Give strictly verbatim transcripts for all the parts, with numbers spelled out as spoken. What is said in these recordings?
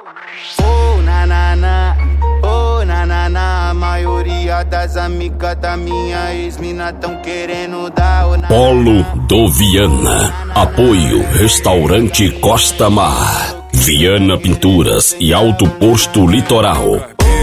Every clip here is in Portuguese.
Oh, nanana, oh, nanana. A maioria das amigas da minha ex-mina tão querendo dar o Polo do Viana. Apoio Restaurante Costa Mar, Viana Pinturas e Alto Posto Litoral.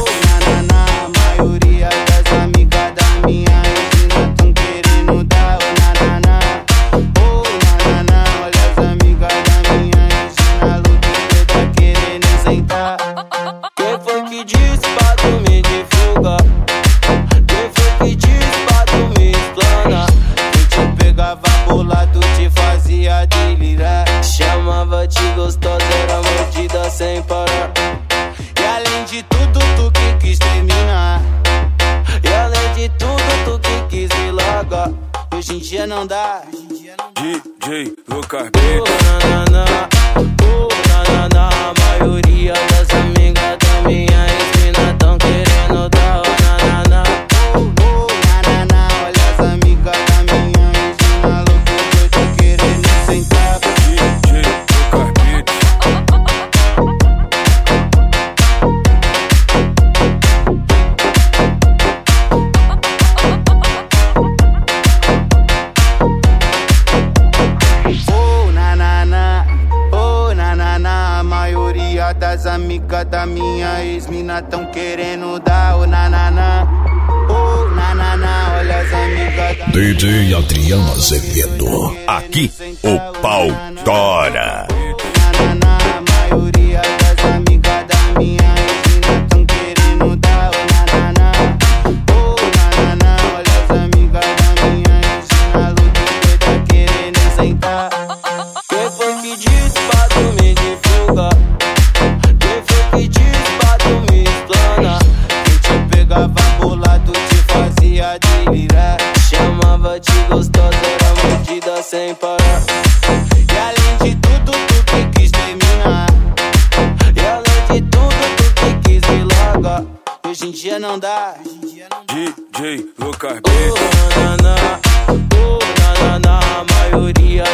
Sem parar. E além de tudo, tu que quis terminar. E além de tudo, tu que quis me largar. Hoje em dia não dá. D J Lucas Oh, nanana, oh, nanana. A maioria das amigas da minha ex-mina tão querendo dar. Oh, nanana, oh, oh, nanana. Olha as amigas da minha ex-mina louco, doido, querendo sentar. D J Lucas Beats. Das amigas da minha ex-mina tão querendo dar o nanana. Oh, nanana, olha as amigas da D J Adriano Azevedo. Aqui o pau tora. nanana. A maioria das amigas da minha ex-mina tão querendo dar o nanana. Oh, nanana, olha as amigas da minha ex-mina louca, doida, querendo sentar. Quem foi que disse pra tu me divulgar? Chamava de gostosa, era mordida sem parar. E além de tudo, tu que quis terminar. E além de tudo, tu que quis me largar. Hoje em dia não dá. D J Lucas Oh, nanana, oh, nanana. A maioria